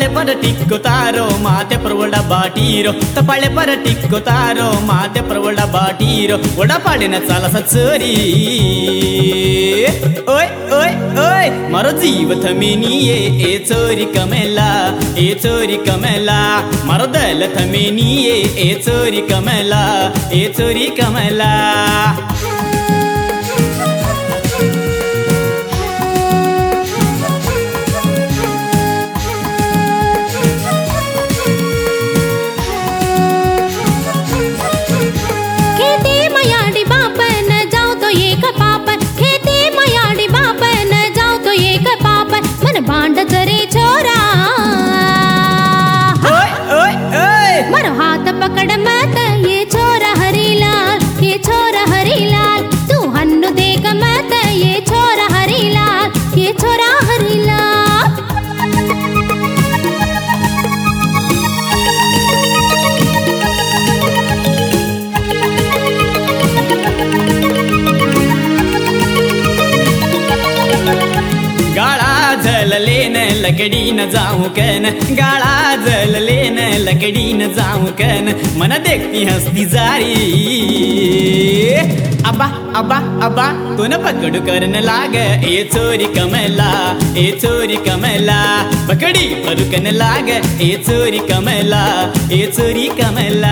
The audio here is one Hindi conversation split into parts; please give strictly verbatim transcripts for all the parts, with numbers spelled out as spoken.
तपाळे पर टिक्को तारो माते पर वडा बाटीरो तपाळे पर टिक्को तारो माते पर वडा बाटीरो वडा पाडीना चाला सचरी ओय ओय ओय मारो जीव थमेनिये ए चोरी कमेला ए चोरी कमेला मारो दल थमेनिये ए चोरी कमेला ए चोरी कमेला बांड करे छोरा ओय ओय ओय मरो हाथ पकड़ मत ये छोरा हरीलाल ये छोरा हरीलाल तू हन्नु देख मत ये छोरा हरीलाल ये छोरा हरीलाल लेन लकड़ी न जाऊं कन गाड़ा जल लेन लकड़ी न जाऊं कन मन देखती हंसती जारी अब्बा अब्बा अब्बा तू न पकड़ू करने लाग ए चोरी कमेला ए चोरी कमेला पकड़ी परुकन लाग ए चोरी कमेला ए चोरी कमेला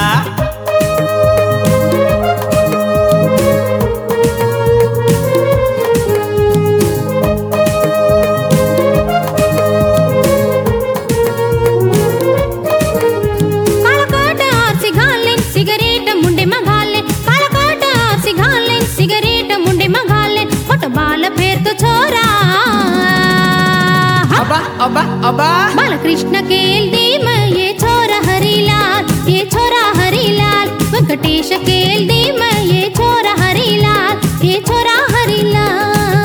अबा अबा अबा बालकृष्ण केल दीम ये छोरा हरीलाल ये छोरा हरीलाल वेंकटेश केल दीम ये छोरा हरीलाल ये छोरा हरीलाल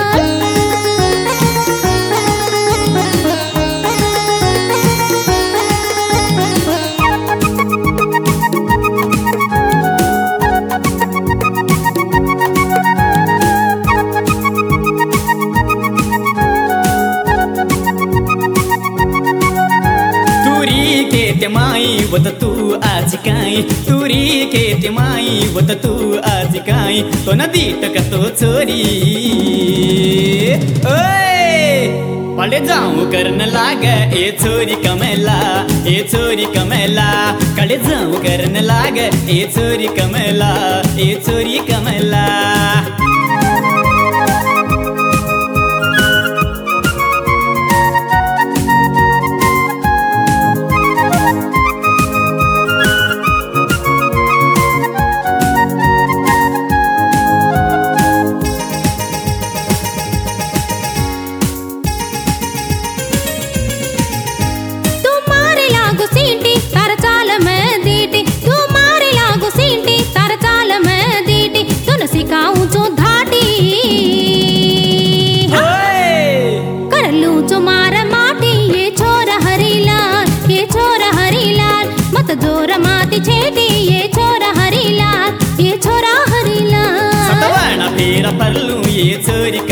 माई वत तू आज काय तुरी के माई वत तू आज काय तो नदी टक तो चोरी ओय पड़े जाऊं करने लाग ए चोरी कमेला ए चोरी कमेला कड़े जाऊं करने लाग ए चोरी कमेला ए चोरी कमेला सिखाऊं जो धाटी कर लूं जो मार माटी ये छोरा हरीलाल ये छोरा हरीलाल मत जोर माती छेटी ये छोरा हरीलाल ये छोरा हरीलाल सतवाना फेरा परलू ये चोरी